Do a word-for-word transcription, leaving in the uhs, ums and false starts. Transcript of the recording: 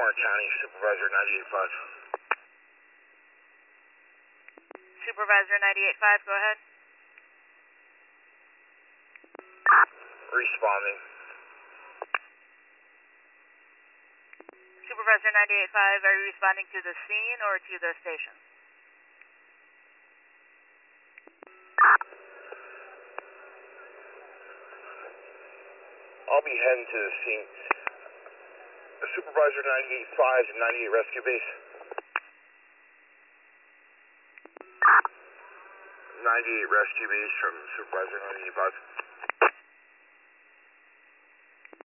Warren County, Supervisor ninety-eight five. Supervisor ninety-eight five, go ahead. Responding. Supervisor ninety-eight five, are you responding to the scene or to the station? I'll be heading to the scene. Supervisor ninety-eight five and ninety-eight Rescue Base. ninety-eight Rescue Base from Supervisor ninety-eight five.